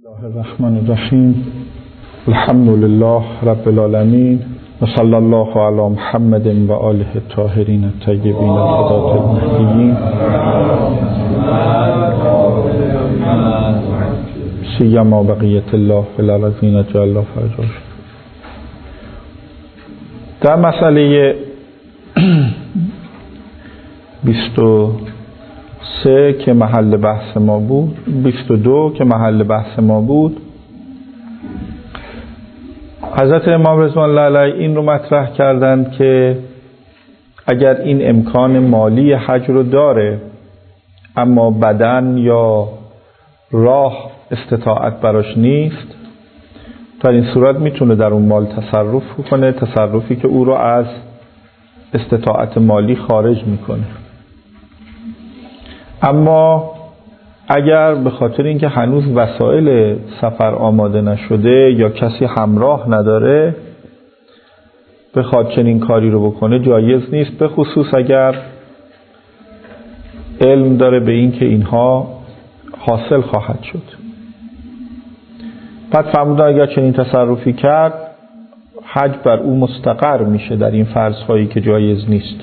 الله الرحمن الرحیم. الحمد لله رب العالمین و صلی الله علی محمد و آله الطاهرین الطیبین الهداة المهدیین سیما بقیة الله فی الارضین جل الله فرجه. در مسئله 23 که محل بحث ما بود، 22 که محل بحث ما بود، حضرت امام رضوان الله علیه این رو مطرح کردند که اگر این امکان مالی حج رو داره اما بدن یا راه استطاعت براش نیست، در این صورت میتونه در اون مال تصرف کنه، تصرفی که او رو از استطاعت مالی خارج میکنه. اما اگر به خاطر اینکه هنوز وسایل سفر آماده نشده یا کسی همراه نداره بخواد چنین کاری رو بکنه، جایز نیست، به خصوص اگر علم داره به این که اینها حاصل خواهد شد. بعد فرمودن اگر چنین تصرفی کرد حج بر او مستقر میشه در این فرض‌هایی که جایز نیست.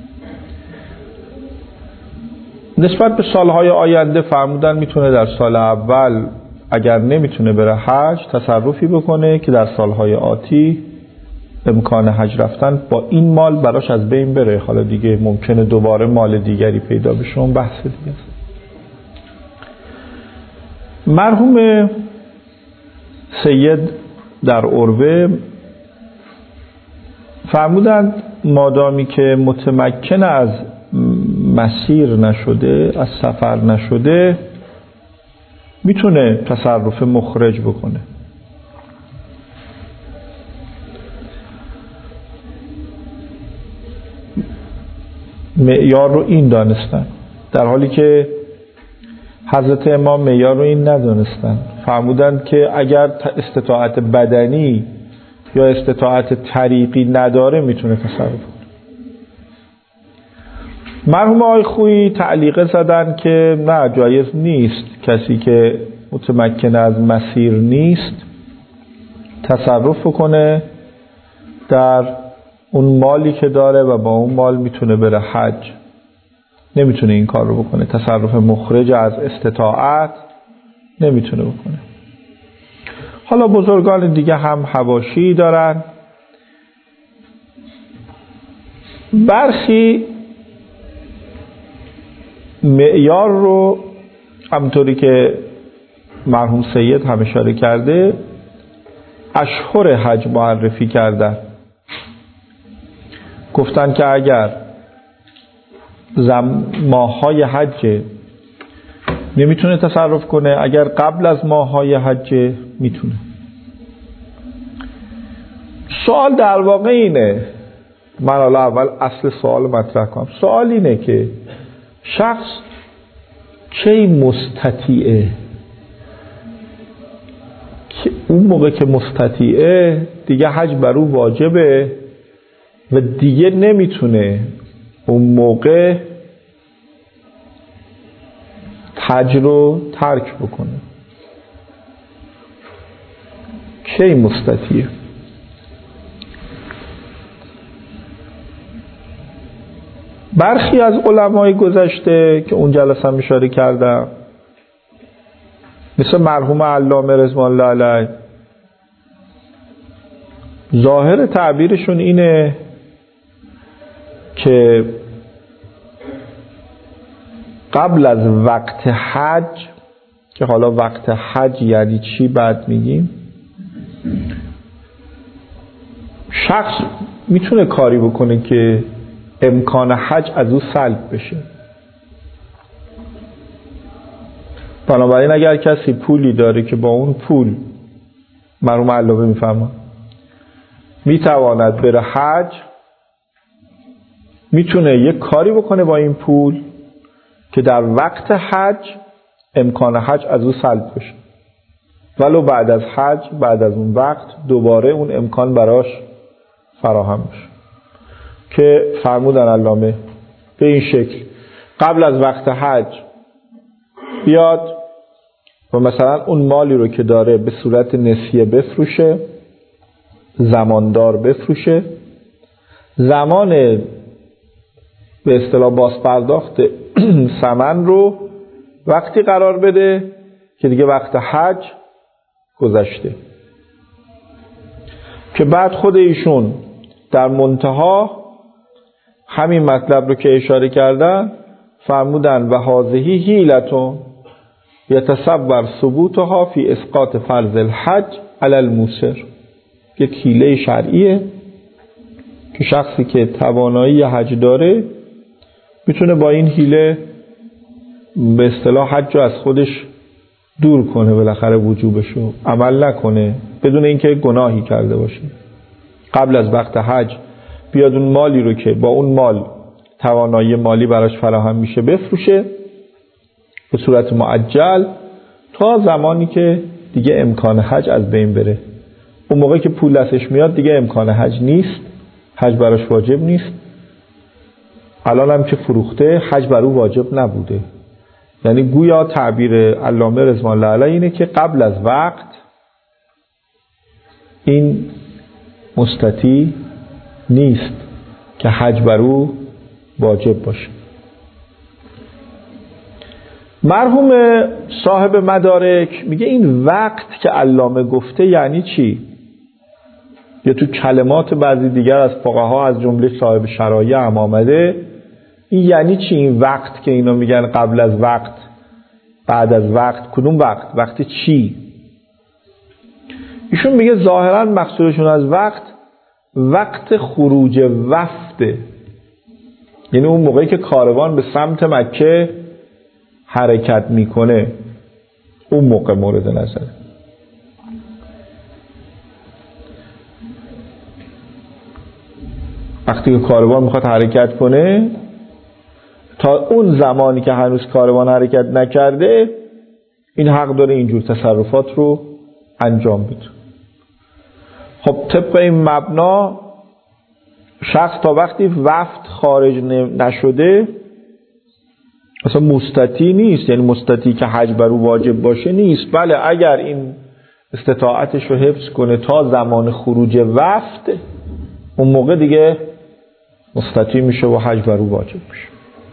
نسبت به سالهای آینده فرمودن میتونه در سال اول اگر نمیتونه بره حج تصرفی بکنه که در سالهای آتی امکان حج رفتن با این مال براش از بین بره. حالا دیگه ممکنه دوباره مال دیگری پیدا بشه، اون بحث دیگه است. مرحوم سید در عروه فرمودند مادامی که متمکن از مسیر نشده، از سفر نشده، میتونه تصرف مخرج بکنه. معیار رو این دانستن، در حالی که حضرت امام معیار رو این ندانستن. فرمودند که اگر استطاعت بدنی یا استطاعت طریقی نداره میتونه تصرف کنه. مرحوم آقای خویی تعلیقه زدن که نه، جایز نیست کسی که متمکن از مسیر نیست تصرف کنه در اون مالی که داره و با اون مال میتونه بره حج. نمیتونه این کار رو بکنه، تصرف مخرج از استطاعت نمیتونه بکنه. حالا بزرگان دیگه هم حواشی دارن. برخی معیار رو همونطوری که مرحوم سید هم اشاره کرده اشهر حج معرفی کردن. گفتن که اگر ماه‌های حج نمیتونه تصرف کنه، اگر قبل از ماه‌های حج میتونه. سوال در واقع اینه، من حالا اول اصل سوال مطرح کنم. سوال اینه که شخص کی مستطیعه؟ که اون موقع که مستطیعه دیگه حج بر او واجبه و دیگه نمیتونه اون موقع حج رو ترک بکنه. کی مستطیعه؟ برخی از علمای گذشته که اون جلسه هم اشاره کردم مثل مرحوم علامه رضوان الله علیه، ظاهر تعبیرشون اینه که قبل از وقت حج، که حالا وقت حج یعنی چی بعد میگیم، شخص میتونه کاری بکنه که امکان حج از او سلب بشه. بنابراین اگر کسی پولی داره که با اون پول، مرحوم علامه میفهمه، میتواند بره حج، میتونه یک کاری بکنه با این پول که در وقت حج امکان حج از او سلب بشه، ولو بعد از حج، بعد از اون وقت دوباره اون امکان براش فراهم بشه. که فرمودن علامه به این شکل: قبل از وقت حج بیاد و مثلا اون مالی رو که داره به صورت نسیه بفروشه، زماندار بفروشه، زمان به اصطلاح بازپرداخت ثمن رو وقتی قرار بده که دیگه وقت حج گذشته، که بعد خود ایشون در منتها همین مطلب رو که اشاره کردن فرمودن و هذه حیلتون یتصور ثبوتها فی اسقاط فرض الحج علی الموسر. یک حیله شرعیه که شخصی که توانایی حج داره میتونه با این حیله به اصطلاح حج رو از خودش دور کنه، بالاخره وجوبشو عمل نکنه بدون اینکه گناهی کرده باشه. قبل از وقت حج بیاد اون مالی رو که با اون مال توانایی مالی براش فراهم میشه بفروشه به صورت معجل تا زمانی که دیگه امکان حج از بین بره. اون موقع که پول دستش میاد دیگه امکان حج نیست، حج براش واجب نیست. الان هم که فروخته حج بر او واجب نبوده. یعنی گویا تعبیر علامه رضوان الله علیه اینه که قبل از وقت این مستطیع نیست که حج بر او واجب باشه. مرحوم صاحب مدارک میگه این وقت که علامه گفته یعنی چی؟ یا تو کلمات بعضی دیگر از فقها از جمله صاحب شرایع هم آمده، این یعنی چی این وقت که اینا میگن قبل از وقت، بعد از وقت؟ کدوم وقت؟ وقت چی؟ ایشون میگه ظاهرا مقصودشون از وقت خروج وفده، یعنی اون موقعی که کاروان به سمت مکه حرکت میکنه اون موقع مورد نظره. وقتی که کاروان میخواد حرکت کنه تا اون زمانی که هنوز کاروان حرکت نکرده این حق داره اینجور تصرفات رو انجام بده. خب طبق این مبنا شخص تا وقتی وفد خارج نشده اصلا مستطیع نیست، یعنی مستطیع که حج بر او واجب باشه نیست. بله اگر این استطاعتش رو حفظ کنه تا زمان خروج وفد اون موقع دیگه مستطیع میشه و حج بر او واجب میشه.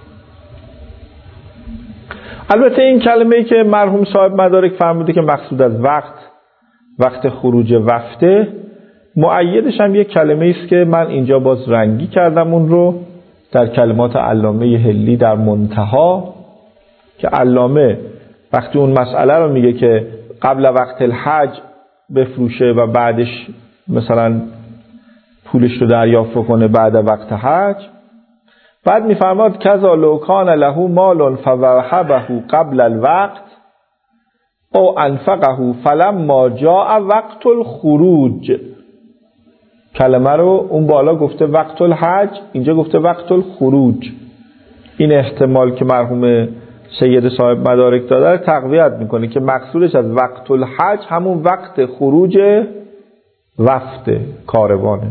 البته این کلمه‌ای که مرحوم صاحب مدارک فرموده که مقصود از وقت خروج وفده، مؤیدش هم یک کلمه است که من اینجا باز رنگی کردم اون رو در کلمات علامه حلی در منتها، که علامه وقتی اون مسئله رو میگه که قبل وقت الحج بفروشه و بعدش مثلا پولش رو دریافت کنه بعد وقت حج، بعد میفرماد کذا لو کان له مال فوهبه قبل الوقت او انفقه فلما جاء وقت الخروج. کلمه رو اون بالا گفته وقت الحج، اینجا گفته وقت الخروج. این احتمال که مرحوم سید صاحب مدارک داده تقویت میکنه که مقصودش از وقت الحج همون وقت خروج وفد کاروانه.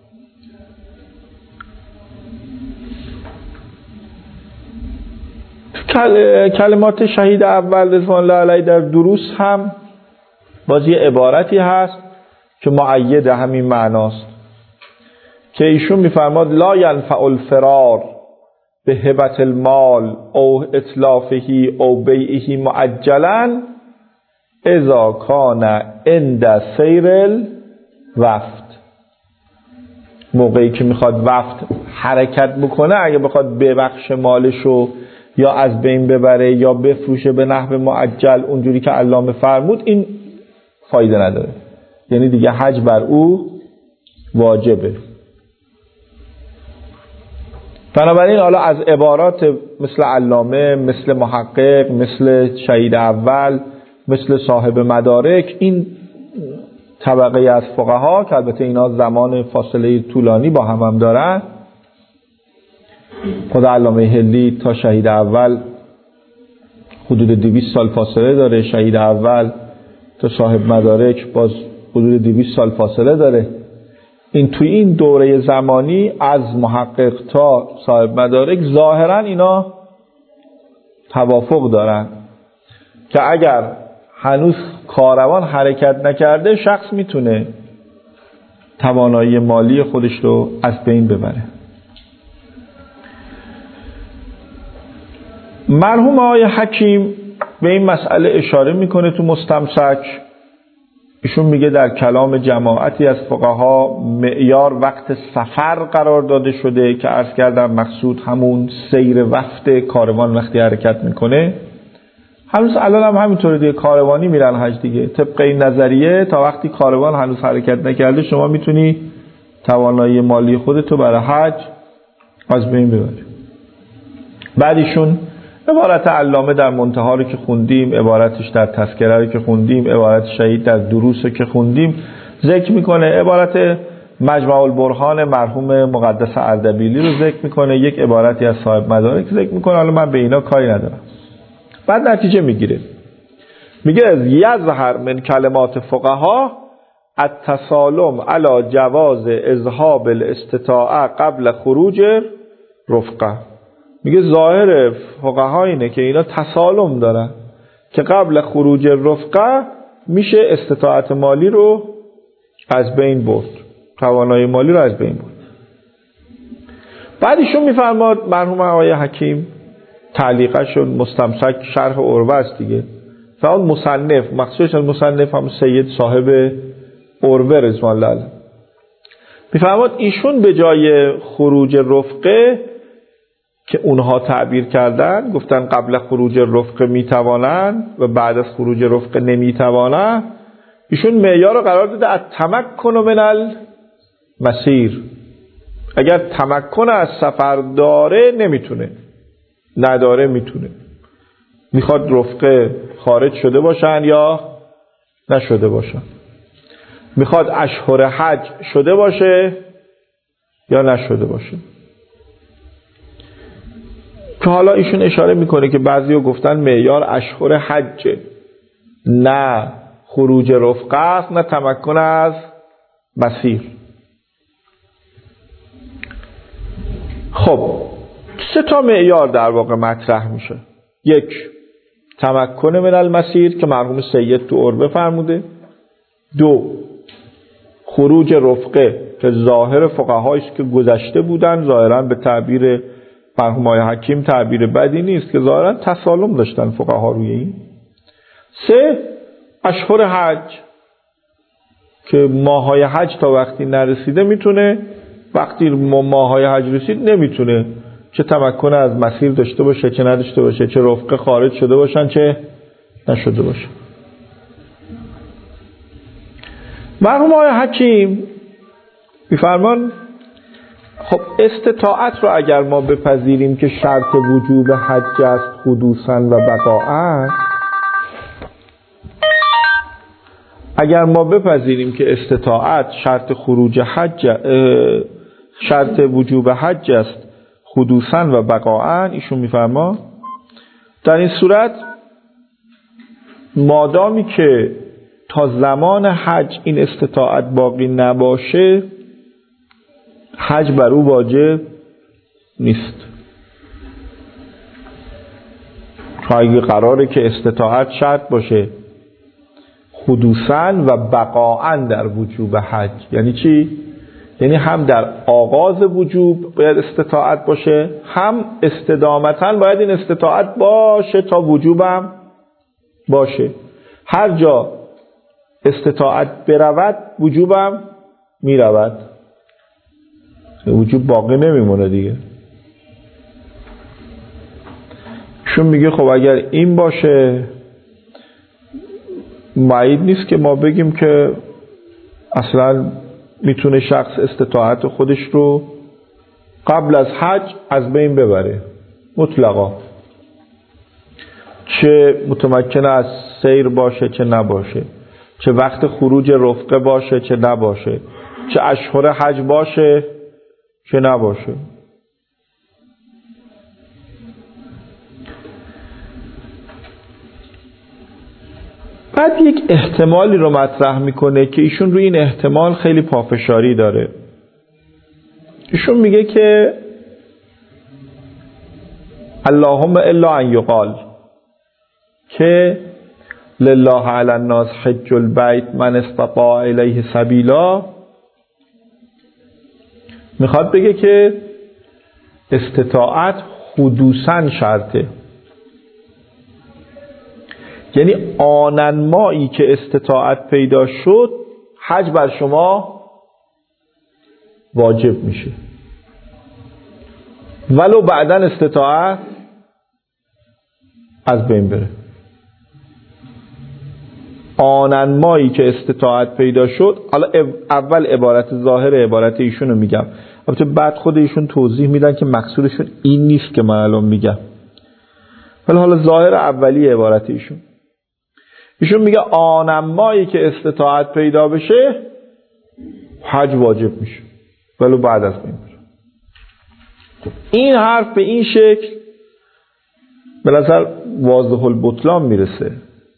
کلمات شهید اول رضوان الله علیه در دروس هم باز یه عبارتی هست که مؤید همین معناست که ایشون میفرماد لا ینفع الفرار به هبت المال او اتلافه او بیعه معجلا اذا کان عند سیر الوفد. موقعی که میخواد وفد حرکت بکنه اگه بخواد ببخش مالشو یا از بین ببره یا بفروشه به نحو معجل اونجوری که علامه فرمود، این فایده نداره، یعنی دیگه حج بر او واجبه. بنابراین حالا از عبارات مثل علامه، مثل محقق، مثل شهید اول، مثل صاحب مدارک، این طبقه از فقها که البته اینا زمان فاصله طولانی با هم دارن، خود علامه حلی تا شهید اول حدود 200 سال فاصله داره، شهید اول تا صاحب مدارک باز حدود 200 سال فاصله داره. این توی این دوره زمانی از محقق تا صاحب مدارک ظاهرا اینا توافق دارن که اگر هنوز کاروان حرکت نکرده شخص میتونه توانایی مالی خودش رو از بین ببره. مرحوم آقای حکیم به این مسئله اشاره میکنه تو مستمسک. ایشون میگه در کلام جماعتی از فقها معیار وقت سفر قرار داده شده که عرض کردم مقصود همون سیر وفد کاروان وقتی حرکت میکنه. هنوز الان هم همینطوره دیگه، کاروانی میرن حج دیگه. طبق این نظریه تا وقتی کاروان هنوز حرکت نکرده شما میتونی توانایی مالی خودتو برای حج از بین ببری. بعدیشون عبارت علامه در منتها رو که خوندیم، عبارتش در تذکره رو که خوندیم، عبارت شهید در دروس رو که خوندیم ذکر میکنه، عبارت مجمع البرهان مرحوم مقدس اردبیلی رو ذکر میکنه، یک عبارتی از صاحب مدارک ذکر میکنه. حالا من به اینا کاری ندارم. بعد نتیجه میگیره، میگه از یظهر من کلمات فقها التسالم علی جواز اذهاب الاستطاعه قبل خروج رفقه. میگه ظاهر فقها اینه که اینا تسالم دارن که قبل خروج رفقه میشه استطاعت مالی رو از بین برد، توانایی مالی رو از بین برد. بعدشون میفرماد مرحوم آقای حکیم، تعلیقش مستمسک شرح عروه است دیگه، فاون مصنف مخصوص مصنف هم سید صاحب عروه رضوان الله علیه میفرماد ایشون به جای خروج رفقه که اونها تعبیر کردن، گفتن قبل خروج رفقه میتوانن و بعد از خروج رفقه نمیتوانن، ایشون معیار رو قرار داده التمکن من المسیر. اگر تمکن از سفر داره نمیتونه، نداره میتونه. میخواد رفقه خارج شده باشن یا نشده باشن، میخواد اشهر حج شده باشه یا نشده باشه. که حالا ایشون اشاره میکنه که بعضی‌ها گفتن معیار اشهر حج، نه خروج رفقه است، نه تمکن از مسیر. خب 3 تا معیار در واقع مطرح میشه. 1 تمکن من المسیر که مرحوم سید تو عروه فرموده. 2 خروج رفقه که ظاهر فقهایی است که گذشته بودن، ظاهرا به تعبیر مرحوم آقای حکیم تعبیر بدی نیست که ظاهرا تسالم داشتن فقها روی این. 3 اشهر حج که ماهای حج تا وقتی نرسیده میتونه، وقتی ماهای حج رسید نمیتونه، چه تمکن از مسیر داشته باشه چه نداشته باشه، چه رفقه خارج شده باشن چه نشده باشه. مرحوم آقای حکیم میفرمان خب استطاعت رو اگر ما بپذیریم که شرط وجوب حج است حدوثاً و بقاءً، اگر ما بپذیریم که استطاعت شرط خروج حج، شرط وجوب حج است حدوثاً و بقاءً، ایشون میفرما در این صورت مادامی که تا زمان حج این استطاعت باقی نباشه حج بر او واجب نیست. چون اگه قراره که استطاعت شرط باشه حدوثاً و بقاءً در وجوب حج، یعنی چی؟ یعنی هم در آغاز وجوب باید استطاعت باشه، هم استدامتاً باید این استطاعت باشه تا وجوبم باشه. هر جا استطاعت برود وجوبم میرود، وجوب باقی نمیمونه دیگه. چون میگه خب اگر این باشه معید نیست که ما بگیم که اصلا میتونه شخص استطاعت خودش رو قبل از حج از بین ببره مطلقا، چه متمکن از سیر باشه چه نباشه، چه وقت خروج رفقه باشه چه نباشه، چه اشهر حج باشه چه نباشه. بعد یک احتمالی رو مطرح میکنه که ایشون روی این احتمال خیلی پافشاری داره. ایشون میگه که اللهم الا ان یقال، که لله علی الناس حج البیت من استطاع الیه سبیلا، میخواد بگه که استطاعت حدوثاً شرطه. یعنی آنن مایی که استطاعت پیدا شد حج بر شما واجب میشه، ولو بعداً استطاعت از بین بره. آنن مایی که استطاعت پیدا شد، حالا اول عبارت ظاهر عبارت ایشون رو میگم، البته بعد خود ایشون توضیح میدن که مقصودشون این نیست که من الان میگم، ولی حالا ظاهر اولی عبارت ایشون میگه آنن مایی که استطاعت پیدا بشه حج واجب میشه ولو بعد از بین بره. این حرف به این شکل به نظر واضح البطلان میرسه،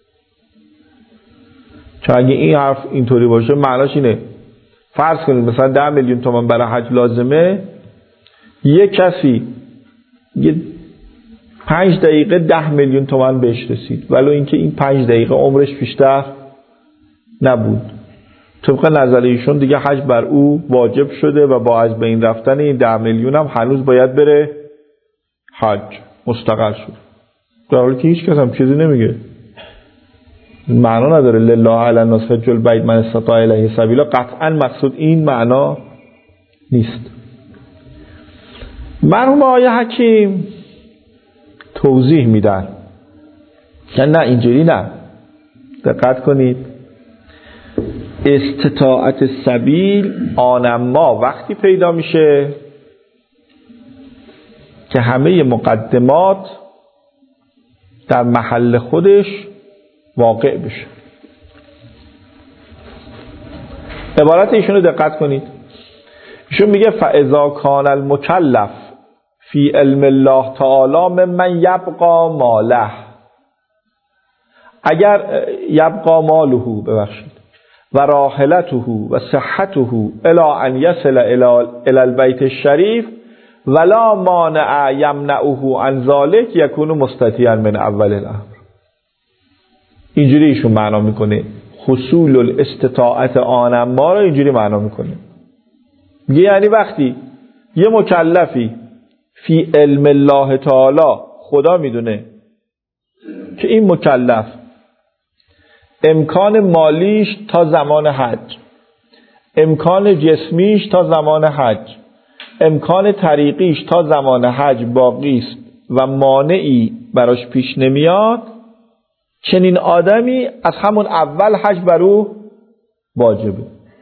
چون اگه این حرف اینطوری باشه معناش اینه فرض کنید مثلا 10 میلیون تومان برای حج لازمه، یک کسی یه 5 دقیقه 10 میلیون تومان بهش رسید، ولو اینکه این 5 دقیقه عمرش بیشتر نبود، طبق نظر ایشون دیگه حج بر او واجب شده و با از بین رفتن این 10 میلیون هم هنوز باید بره حج، مستقر شد، در حالی که هیچ کس هم چیزی نمیگه. معنا نداره لله علی الناس حج البیت من استطاع الیه سبیلا، قطعا مقصود این معنا نیست. مرحوم آقای حکیم توضیح میدن که نه اینجوری نه، دقت کنید، استطاعت سبیل آنما وقتی پیدا میشه که همه مقدمات در محل خودش واقع بشه. عبارت ایشون رو دقت کنید، ایشون میگه فاذا کان المکلف فی علم الله تعالی ممن یبقى ماله، اگر یبقى ماله ببخشید و راحلته و صحته الی ان یصل الی البیت الشریف ولا مانع یمنعه عن ذلک یکون مستطیعا من اول الامر. اینجوری ایشون معنا میکنه حصول الاستطاعت آنما رو، اینجوری معنا میکنه، یعنی وقتی یه مکلفی فی علم الله تعالی، خدا میدونه که این مکلف امکان مالیش تا زمان حج، امکان جسمیش تا زمان حج، امکان طریقیش تا زمان حج باقی است و مانعی براش پیش نمیاد، چنین آدمی از همون اول حج بر او واجبه.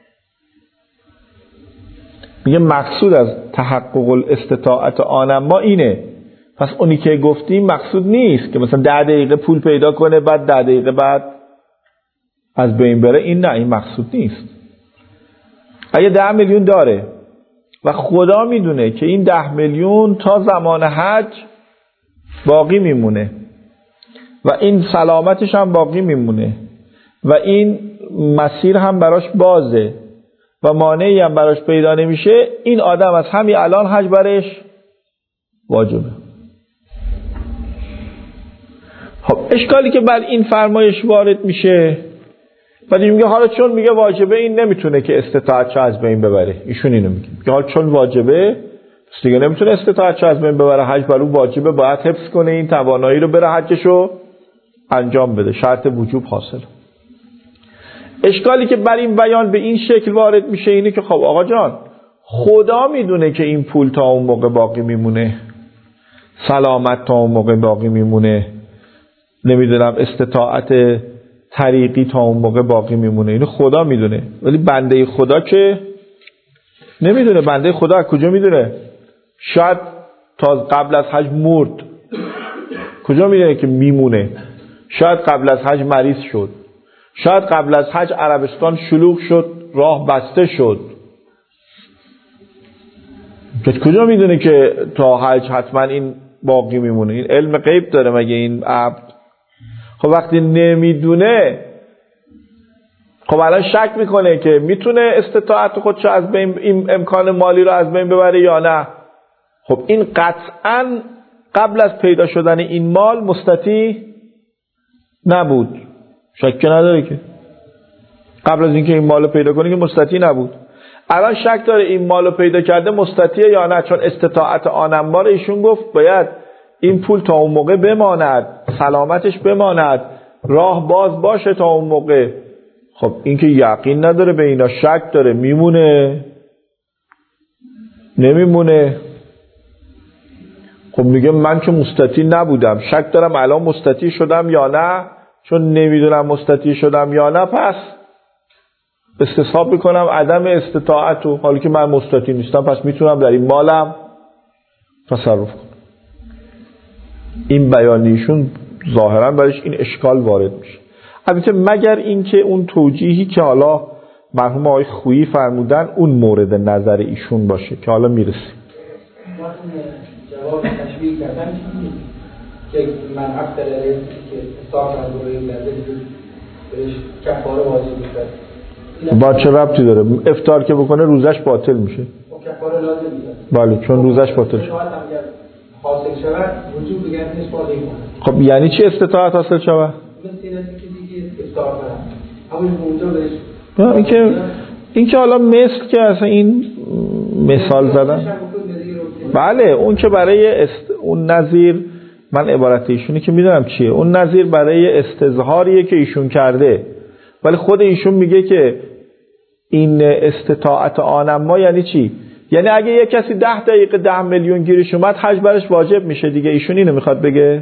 میگه مقصود از تحقق الاستطاعت آنما اینه، پس اونی که گفتیم مقصود نیست که مثلا 10 دقیقه پول پیدا کنه بعد 10 دقیقه بعد از بین بره، این نه، این مقصود نیست. اگه 10 میلیون داره و خدا میدونه که این 10 میلیون تا زمان حج باقی میمونه و این سلامتش هم باقی میمونه و این مسیر هم براش بازه و مانعی هم براش پیدا نمیشه، این آدم از همین الان حج برش واجبه. خب اشکالی که بر این فرمایش وارد میشه، ولی میگه حالا چون میگه واجبه این نمیتونه که استطاعتش از بین ببره، ایشون اینو میگه حالا چون واجبه پس دیگه نمیتونه استطاعتش از بین ببره، حج بر اون واجبه، باید حفظ کنه این توانایی رو، بره حجشو انجام بده، شرط وجوب حاصل. اشکالی که بر این بیان به این شکل وارد میشه اینه که خب آقا جان خدا میدونه که این پول تا اون موقع باقی میمونه، سلامت تا اون موقع باقی میمونه، نمیدونم استطاعت طریقی تا اون موقع باقی میمونه، اینو خدا میدونه، ولی بنده خدا که نمیدونه. بنده خدا از کجا میدونه؟ شاید تا قبل از حج مرد، کجا میدونه که میمونه؟ شاید قبل از حج مریض شد، شاید قبل از حج عربستان شلوغ شد، راه بسته شد، کجا میدونه که تا حج حتما این باقی میمونه؟ این علم غیب داره مگه این عبد؟ خب وقتی نمیدونه، خب الان شک میکنه که میتونه استطاعت خودشو از بین، این امکان مالی رو از بین ببره یا نه. خب این قطعا قبل از پیدا شدن این مال مستطیع نبود، شک نداره که قبل از اینکه این مالو پیدا کنه که مستطیع نبود. الان شک داره این مالو پیدا کرده مستطیع یا نه، چون استطاعت آن‌انبار ایشون گفت باید این پول تا اون موقع بماند، سلامتش بماند، راه باز باشه تا اون موقع. خب این که یقین نداره به اینا، شک داره، میمونه نمیمونه. خب میگه من که مستطیع نبودم، شک دارم الان مستطیع شدم یا نه، چون نمیدونم مستطیع شدم یا نه پس استصحاب میکنم عدم استطاعت و حالی که من مستطیع نیستم پس میتونم در این مالم تصرف کنم. این بیانیشون ظاهرا برایش این اشکال وارد میشه. البته مگر اینکه اون توجیهی که حالا مرحوم آقای خویی فرمودن اون مورد نظر ایشون باشه که حالا میرسیم. جواب تشبیه کردن که من افتر علیه که استاق از روی کرده بهش کفاره واجب میشه. با چه ربطی داره؟ افطار که بکنه روزش باطل میشه. کفاره لازم میشه. بله چون روزش باطل شد. حاصل شود وجوب بگن اثبات کنه. خب یعنی چی استطاعت حاصل شود؟ مثل اینه که دیگه افطار کنه. همون اونجا بهش این که حالا مثل که اصلا این مثال زدن بله اون که برای اون نظیر من عبارت ایشونی که میدونم چیه، اون نظیر برای استظهاریه که ایشون کرده، ولی خود ایشون میگه که این استطاعت آنما یعنی چی؟ یعنی اگه یک کسی 10 دقیقه 10 میلیون گیرش اومد حج برش واجب میشه دیگه. ایشون اینو میخواد بگه.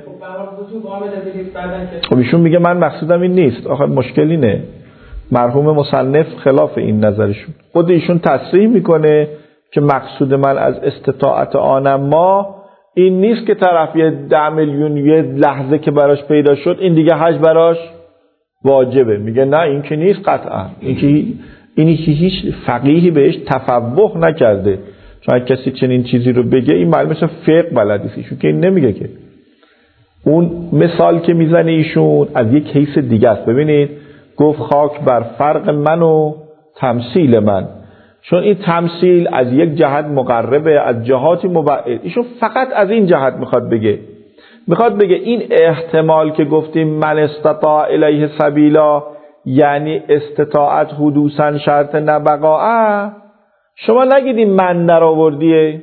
خب ایشون میگه من مقصودم این نیست. آخه مشکل اینه مرحوم مصنف خلاف این نظرشون. خود ایشون تصریح میکنه که مقصود من از استطاعت آنما این نیست که طرف یه 10 میلیون یه لحظه که براش پیدا شد این دیگه حج براش واجبه. میگه نه این که نیست قطعا. اینی که هیچ فقیهی بهش تفوه نکرده، چون اگه کسی چنین چیزی رو بگه این معلومه مثلا فقه بلدی ایشون که این نمیگه که. اون مثال که میزنه ایشون از یک کیس دیگه است. ببینید گفت خاک بر فرق من و تمثیل من، چون این تمثیل از یک جهت مقربه از جهاتی مبعد. ایشون فقط از این جهت میخواد بگه این احتمال که گفتیم من استطاع الیه سبیلا یعنی استطاعت حدوثا شرط نبقاء، شما نگیدیم من در آوردیه.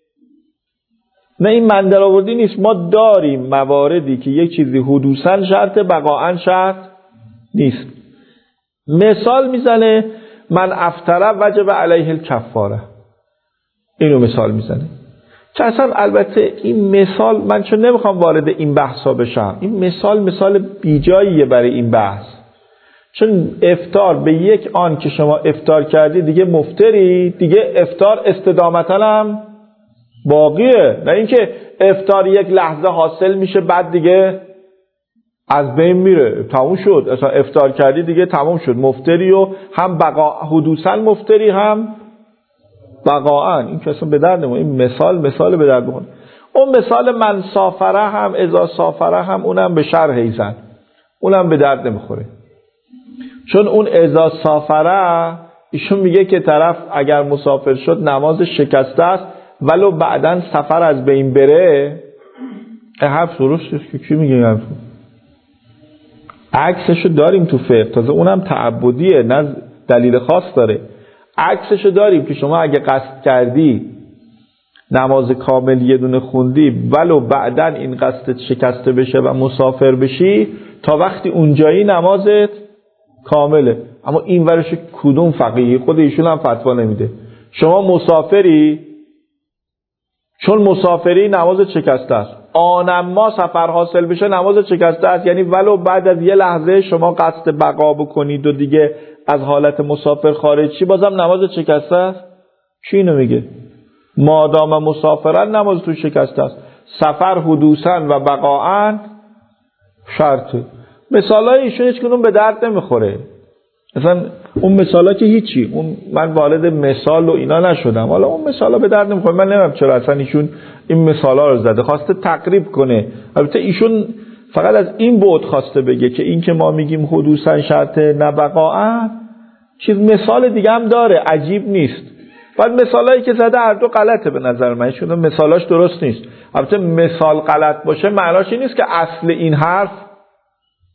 نه این من در آوردی نیست، ما داریم مواردی که یک چیزی حدوثا شرط بقاء شرط نیست. مثال میزنه من افطر وجب علیه الکفاره، اینو مثال میزنه که اصلا البته این مثال من چون نمیخوام وارد این بحثا بشم، این مثال بیجاییه برای این بحث، چون افطار به یک آن که شما افطار کردی دیگه مفطری، دیگه افطار استدامتا هم باقیه، نه اینکه افطار یک لحظه حاصل میشه بعد دیگه از بین میره تموم شد. اصلا افطار کردی دیگه تموم شد، مفطری و هم حدوثا مفطری هم بقاءً. این که اصلا به درد نمیخوره. این مثال به درد بخوره. اون مثال من سافره هم اذا سافره هم اونم به شرح ایزن اونم به درد نمیخوره، چون اون اذا سافره ایشون میگه که طرف اگر مسافر شد نماز شکسته است ولو بعدن سفر از بین بره. حرف درسته که کی میگه این حرف؟ عکسشو داریم تو فقه، تازه اونم تعبدیه نه دلیل خاص داره. عکسشو داریم که شما اگه قصد کردی نماز کامل یه دونه خوندی ولو بعدن این قصدت شکسته بشه و مسافر بشی تا وقتی اونجایی نمازت کامله. اما این ورش کدوم فقیهی؟ خود ایشون هم فتوا نمیده. شما مسافری، چون مسافری نمازت شکسته است، آنما سفر حاصل بشه نمازت شکسته است، یعنی ولو بعد از یه لحظه شما قصد بقا بکنید و دیگه از حالت مسافر خارج شی بازم نمازت شکسته است. چی اینو میگه؟ مادام مسافرن نماز تو شکسته است. سفر حدوثا و بقاءً شرطه. مثالای ایشون هیچ کدوم به درد نمیخوره. مثلا اون مثالا که هیچی، اون من وارد مثال و اینا نشدم، حالا اون مثالا به درد نمیخوره. من نمیدونم چرا اصلا ایشون این مثالا رو زده، خواسته تقریب کنه. البته ایشون فقط از این بعد خواسته بگه که این که ما میگیم حدوثا شرط نبقاء چیز مثال دیگه هم داره، عجیب نیست. بعد مثالایی که زده هر دو غلطه به نظر من، ایشون مثالاش درست نیست. البته مثال غلط باشه معناش این نیست که اصل این حرف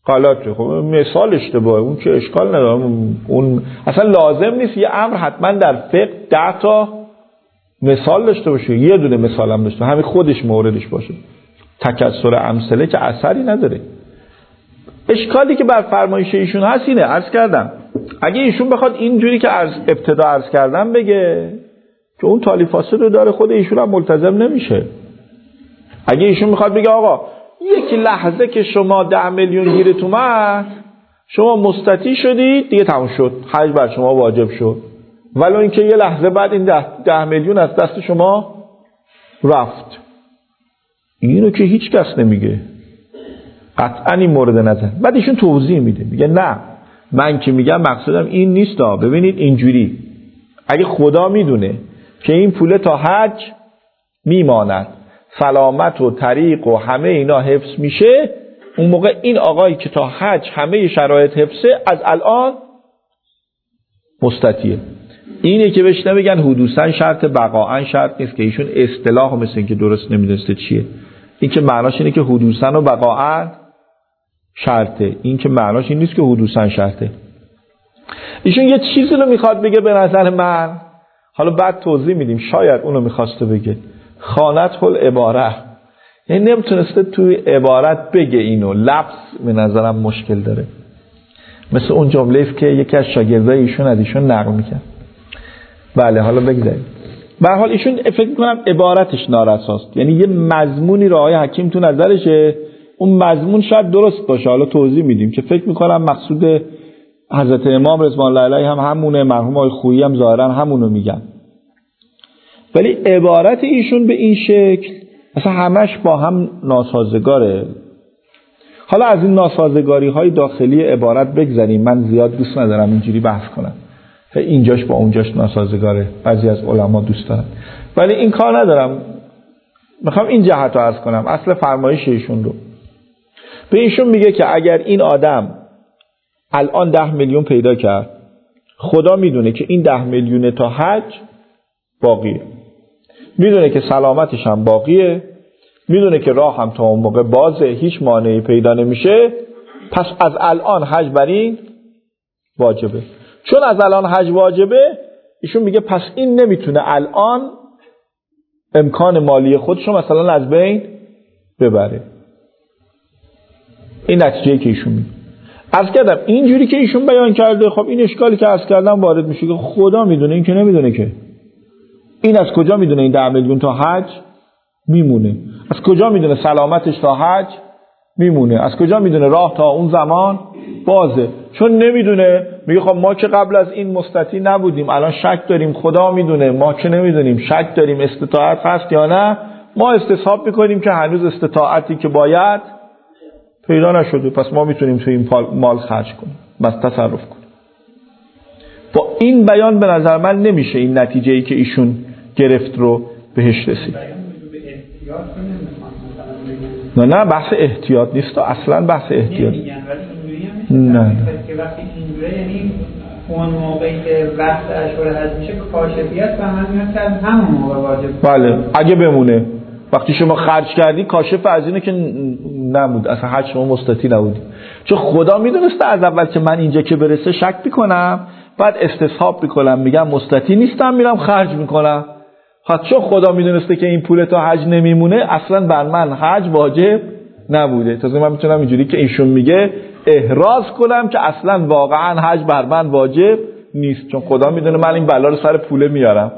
غلطه. خب مثال اشتباهه، اون که اشکال نداره، اون اصلا لازم نیست یه امر حتما در فقه 10 تا مثال داشته باشه، یه دونه مثال هم داشته همین خودش موردش باشه. تکثر امثله که اثری نداره. اشکالی که بر فرمایش ایشون هست اینه، عرض کردم اگه ایشون بخواد اینجوری که ابتدا عرض کردم بگه که اون تالیف فاسد رو داره، خود ایشون هم ملتزم نمیشه. اگه ایشون میخواد بگه آقا یک لحظه که شما 10 میلیون گیرت اومد، شما مستطیع شدید دیگه تموم شد، حج بر شما واجب شد، ولو اینکه یه لحظه بعد این 10 میلیون از دست شما رفت، اینو که هیچ کس نمیگه، قطعا این مورد نظر. بعد ایشون توضیح میده، میگه نه من که میگم مقصودم این نیست. ببینید اینجوری اگه خدا میدونه که این پول تا حج میماند، سلامت و طریق و همه اینا حفظ میشه، اون موقع این آقایی که تا حج همه شرایط حفظه از الان مستطیعه. اینه که بهش نمیگن حدوثاً شرط، بقاعاً شرط نیست، که ایشون اصطلاح مثل این که درست نمیدونسته چیه. این که معناش اینه که حدوثاً و بقاعاً شرطه، این که معناش این نیست که حدوثاً شرطه. ایشون یه چیزی رو میخواد بگه به نظر من، حالا بعد توضیح میدیم، شاید اونو میخواسته بگه خانت العباره، یعنی نمیتونسته توی عبارت بگه اینو، لفظ به نظرم مشکل داره. مثل اون جمله که یکی از شاگردای ایشون از ایشون نقل میکرد. بله حالا بگذاریم. به هر حال ایشون فکر میکنم عبارتش نارساست، یعنی یه مضمونی رو آقای حکیم تو نظرشه، اون مضمون شاید درست باشه، حالا توضیح میدیم، که فکر میکنم مقصود حضرت امام رضوان الله علیه هم همونه، مرحوم آقای خویی هم ظاهرا همونو میگن. ولی عبارت ایشون به این شکل اصلا همش با هم ناسازگاره. حالا از این ناسازگاری های داخلی عبارت بگذاریم، من زیاد دوست ندارم اینجوری بحث کنم، اینجاش با اونجاش ناسازگاره، بعضی از علما دوست دارن، ولی این کار ندارم، میخوام این جهت رو عرض کنم، اصل فرمایش ایشون رو. به ایشون میگه که اگر این آدم الان 10 میلیون پیدا کرد، خدا میدونه که این 10 میلیون تا حج باقیه، میدونه که سلامتش هم باقیه، میدونه که راه هم تا اون موقع بازه، هیچ مانعی پیدا نمیشه، پس از الان حج بر این واجبه. چون از الان حج واجبه، ایشون میگه پس این نمیتونه الان امکان مالی خودشو مثلا از بین ببره. این نتیجه‌ای که ایشون میگه. عرض کردم اینجوری که ایشون بیان کرده، خب این اشکالی که عرض کردم وارد میشه که خدا میدونه، این که نمیدونه که. این از کجا میدونه این 10 میلیون تا حج میمونه؟ از کجا میدونه سلامتش تا حج میمونه؟ از کجا میدونه راه تا اون زمان بازه؟ چون نمیدونه. میگه خب ما که قبل از این مستطیع نبودیم، الان شک داریم، خدا میدونه، ما که نمیدونیم، شک داریم استطاعت هست یا نه، ما استصحاب میکنیم که هنوز استطاعتی که باید پیدا نشده، پس ما میتونیم توی این مال خرج کنیم، بس تصرف کنیم. با این بیان به نظر من نمیشه این نتیجه‌ای که ایشون گرفت رو بهش رسید. نه بحث احتیاط نیست، اصلا بحث احتیاط نه. که وقتی اینجوره یعنی اون موقعی که وقت اشهر حج میشه کاشفیت به من میاد که همون موقع واجب. بله اگه بمونه. وقتی شما خرج کردی کاشف از اینه که نمود، اصلا حج شما مستطیع نبودی، چون خدا میدونسته از اول که من اینجا که برسه شک میکنم، بعد استصحاب میکنم، میگم مستطیع نیستم، میرم خرج میکنم. چون خدا میدونسته که این پول تا حج نمیمونه، اصلا بر من حج واجب نبوده. تازه من میتونم اینجوری که ایشون میگه احراز کنم که اصلا واقعا حج بر من واجب نیست، چون خدا میدونه من این بلا رو سر پوله میارم.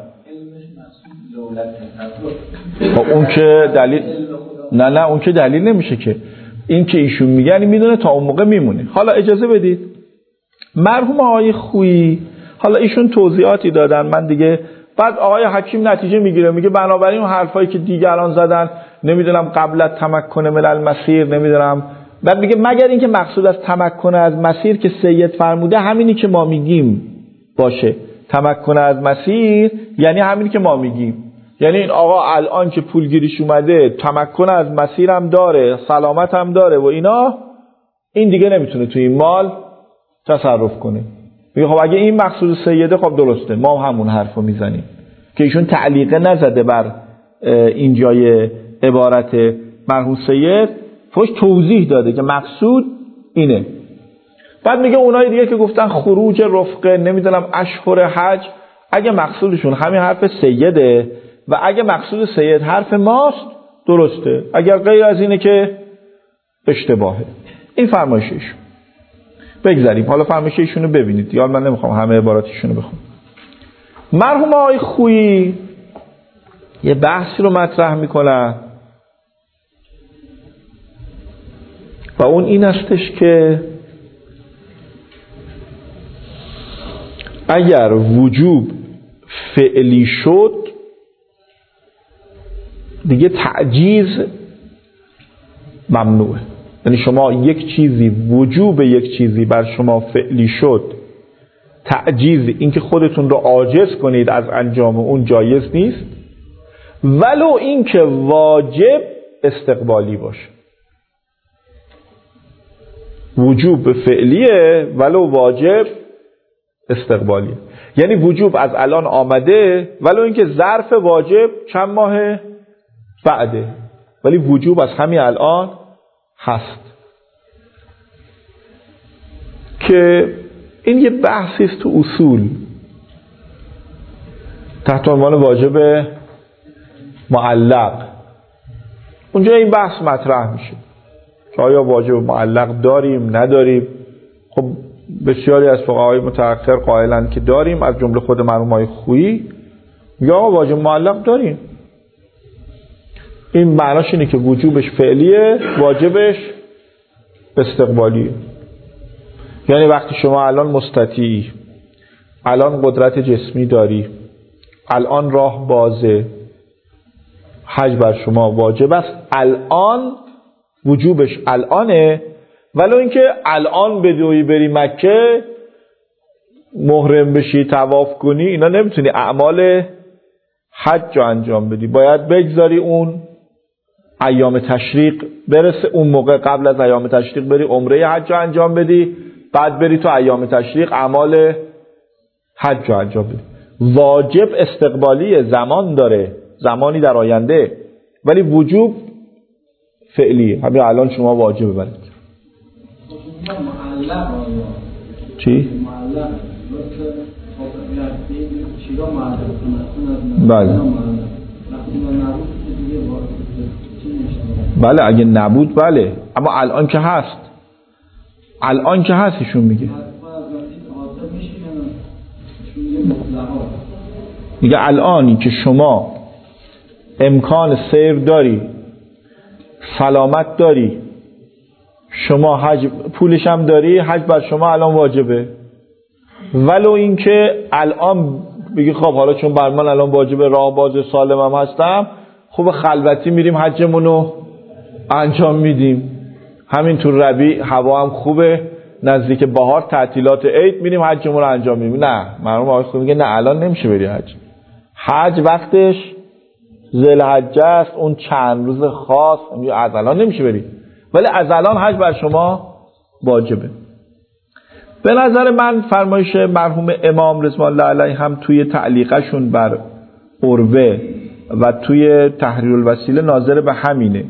خب اون که دلیل نه اون که دلیل نمیشه که. این که ایشون میگن میدونه تا اون موقع میمونه. حالا اجازه بدید مرحوم آقای خویی، حالا ایشون توضیحاتی دادن، من دیگه بعد آقای حکیم نتیجه میگیره، میگه بنابراین اون حرفایی که دیگران زدن، نمیدونم قبل از تمکن من المسیر، نمیدونم، بعد میگه مگر اینکه مقصود از تمکن از مسیر که سید فرموده همینی که ما میگیم باشه. تمکن از مسیر یعنی همینی که ما میگیم، یعنی این آقا الان که پولگیریش اومده تمکن از مسیر هم داره، سلامت هم داره و اینا، این دیگه نمیتونه توی این مال تصرف کنه. میگه خب اگه این مقصود سیده، خب درسته، ما همون حرفو میزنیم که ایشون تعلیقه نزده بر این جای عبارت مرحوم سید، فوش توضیح داده که مقصود اینه. بعد میگه اونایی دیگه که گفتن خروج رفقه نمیدونم اشهر حج، اگه مقصودشون همین حرف سیده و اگه مقصود سید حرف ماست درسته، اگر غیر از اینه که اشتباهه. این فرمایششون. بگذاریم حالا فرمایششون رو ببینید، یا من نمیخوام همه عباراتشون رو بخونم. مرحوم آقای خویی یه بحثی رو مطرح میکنن و اون این استش که اگر وجوب فعلی شد دیگه تعجیز ممنوعه. یعنی شما یک چیزی، وجوب یک چیزی بر شما فعلی شد، تعجیز این که خودتون رو عاجز کنید از انجام اون جایز نیست، ولو این که واجب استقبالی باشه. وجوب فعلیه ولو واجب استقبالیه. یعنی وجوب از الان آمده ولو اینکه ظرف واجب چند ماه بعده، ولی وجوب از همین الان هست. که این یه بحثی است تو اصول تحت عنوان واجب معلق. اونجا این بحث مطرح میشه که آیا واجب معلق داریم نداریم. خب بسیاری از فقهای متأخر قائلن که داریم، از جمله خود مرحوم آقای خویی یا واجب معلق داریم. این معناش اینه که وجوبش فعلیه، واجبش استقبالیه. یعنی وقتی شما الان مستطیعی، الان قدرت جسمی داری، الان راه بازه، حج بر شما واجب است، الان وجوبش الانه، ولو اینکه الان بدوی بری مکه محرم بشی طواف کنی اینا نمیتونی اعمال حج رو انجام بدی، باید بگذاری اون ایام تشریق برسه، اون موقع قبل از ایام تشریق بری عمره حج رو انجام بدی، بعد بری تو ایام تشریق اعمال حج رو انجام بدی. واجب استقبالی زمان داره، زمانی در آینده، ولی وجوب فعلی. همین الان شما واجب برید. چی؟ بله بله اگه نبود بله، اما الان که هست، الان که هست ایشون میگه الانی که شما امکان سیر داری، سلامت داری، شما حج پولش هم داری، حج بر شما الان واجبه. ولو اینکه الان بگی خب حالا چون بر من الان واجبه، راه باز سالمم هستم، خوب خلوتی میریم حجمونو انجام میدیم، همین تو ربیع هوا هم خوبه، نزدیک بهار تعطیلات عید میریم حجمون رو انجام میدیم. نه، مرحوم آقای خویی میگه نه الان نمیشه بری حج. حج وقتش ذوالحجه است، اون چند روز خاص، از الان نمیشه بری، ولی از الان حج بر شما واجبه. به نظر من فرمایش مرحوم امام رضوان الله علیه هم توی تعلیقشون بر عروه و توی تحریر الوسیله ناظر به همینه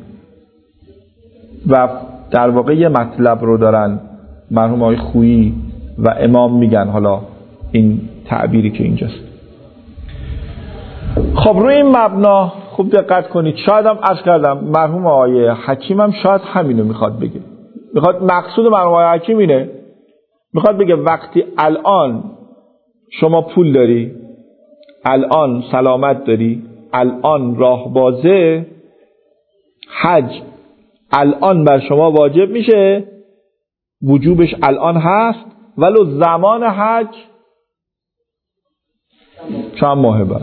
و در واقع یه مطلب رو دارن مرحوم آقای خویی و امام میگن. حالا این تعبیری که اینجاست. خب روی این مبنا خوب دقت کنید. شاید هم عرض کردم مرحوم آقای حکیم هم شاید همینو میخواد بگه. میخواد مقصود مرحوم آقای حکیم اینه، میخواد بگه وقتی الان شما پول داری، الان سلامت داری، الان راه بازه، حج الان بر شما واجب میشه، وجوبش الان هست، ولو زمان حج چند ماه بعد.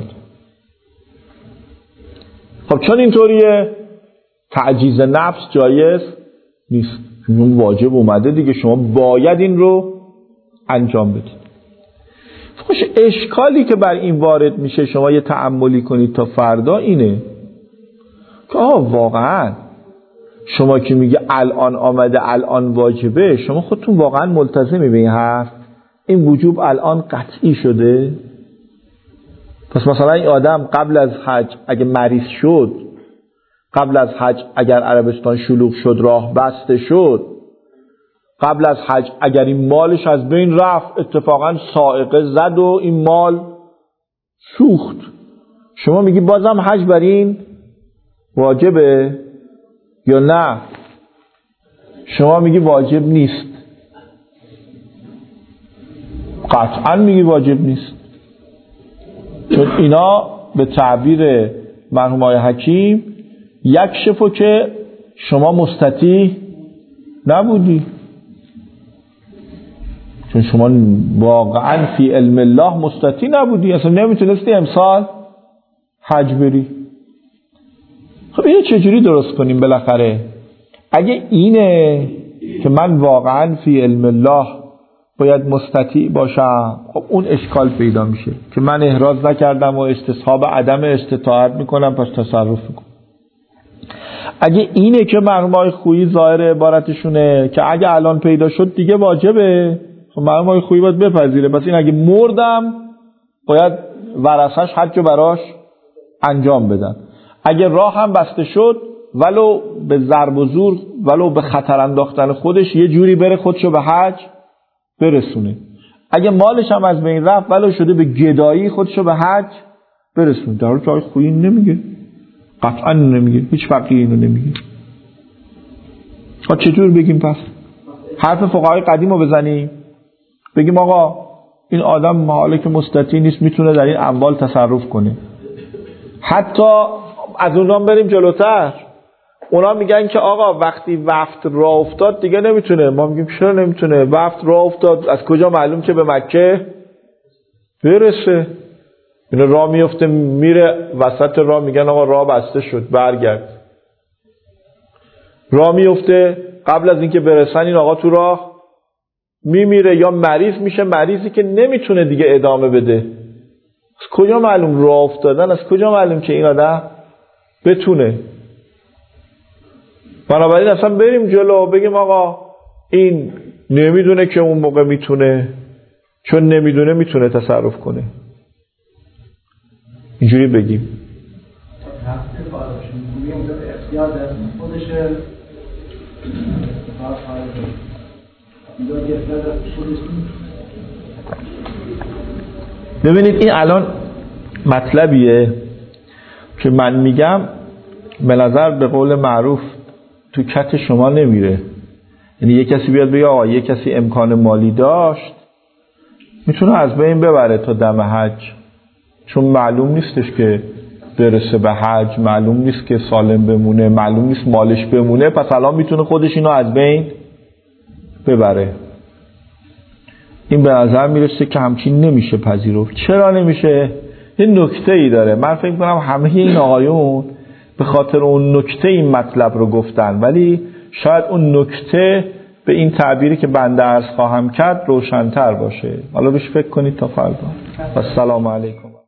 خب چون اینطوریه تعجیز نفس جایز نیست، اون واجب اومده دیگه، شما باید این رو انجام بدید. خوش اشکالی که بر این وارد میشه، شما یه تأملی کنید تا فردا، اینه که واقعا شما که میگه الان آمده الان واجبه، شما خودتون واقعا ملتزمی به این حرف؟ این وجوب الان قطعی شده؟ پس مثلا این آدم قبل از حج اگه مریض شد، قبل از حج اگر عربستان شلوغ شد، راه بسته شد، قبل از حج اگر این مالش از بین رفت، اتفاقا صاعقه زد و این مال سوخت، شما میگی بازم حج بر این واجبه یا نه؟ شما میگی واجب نیست. قطعا میگی واجب نیست، چون اینا به تعبیر مرحوم آقای حکیم یک شفو که شما مستطیع نبودی، چون شما واقعا فی علم الله مستطیع نبودی، اصلا نمیتونستی امسال حج بری. خب اینو چجوری درست کنیم بالاخره؟ اگه اینه که من واقعا فی علم الله باید مستطیع باشم، خب اون اشکال پیدا میشه که من احراز نکردم و استصحاب عدم استطاعت میکنم، پس تصرف میکنم. اگه اینه که مرحوم آقای خویی ظاهر عبارتشونه که اگه الان پیدا شد دیگه واجبه، خب مرحوم آقای خویی باید بپذیره، پس این اگه مردم باید ورثش حج براش انجام بدن. اگه راه هم بسته شد، ولو به ضرب و زور، ولو به خطر انداختن خودش، یه جوری بره خودشو به حج برسونه. اگه مالش هم از بین رفت، ولو شده به گدایی، خودشو به حج برسونه. در حالی که آقای خویی نمیگه، قطعا نمیگه، هیچ فقیه اینو نمیگه. چجور بگیم پس؟ حرف فقهای قدیم رو بزنیم بگیم آقا این آدم حالا که مستطیع نیست میتونه در این اموال تصرف کنه. حتی از اونام بریم جلوتر، اونا میگن که آقا وقتی وفد راه افتاد دیگه نمیتونه. ما میگیم چرا نمیتونه؟ وفد راه افتاد، از کجا معلوم که به مکه برسه؟ اینا راه میفته میره وسط راه، میگن آقا راه بسته شد برگرد. راه میفته قبل از اینکه برسن این آقا تو راه میمیره یا مریض میشه، مریضی که نمیتونه دیگه ادامه بده. از کجا معلوم راه افتادن؟ از کجا معلوم که این آدم بتونه؟ بنابراین اصلا بریم جلو بگیم آقا این نمیدونه که اون موقع میتونه، چون نمیدونه میتونه تصرف کنه. اینجوری بگیم. ببینید این الان مطلبیه که من میگم به نظر به قول معروف تو کت شما نمیره. یعنی یه کسی بیاد بگه آقا یه کسی امکان مالی داشت میتونه از بین ببره تا دم حج، چون معلوم نیستش که برسه به حج، معلوم نیست که سالم بمونه، معلوم نیست مالش بمونه، پس الان میتونه خودش اینو از بین ببره. این به نظر میرسه که همچین نمیشه پذیرفت. چرا نمیشه؟ یه نکته ای داره. من فکر کنم همه این آقایون به خاطر اون نکته این مطلب رو گفتن، ولی شاید اون نکته به این تعبیری که بنده عرض خواهم کرد روشن‌تر باشه. حالا بهش فکر کنید تا فردا. السلام علیکم.